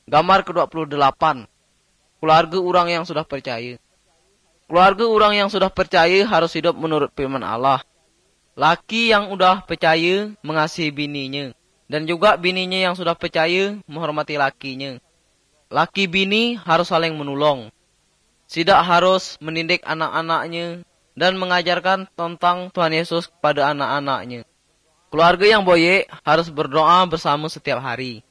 Gambar ke-28. Keluarga orang yang sudah percaya. Keluarga orang yang sudah percaya harus hidup menurut firman Allah. Laki yang sudah percaya mengasihi bininya. Dan juga bininya yang sudah percaya menghormati lakinya. Laki bini harus saling menolong. Tidak harus mendidik anak-anaknya dan mengajarkan tentang Tuhan Yesus kepada anak-anaknya. Keluarga yang boye harus berdoa bersama setiap hari.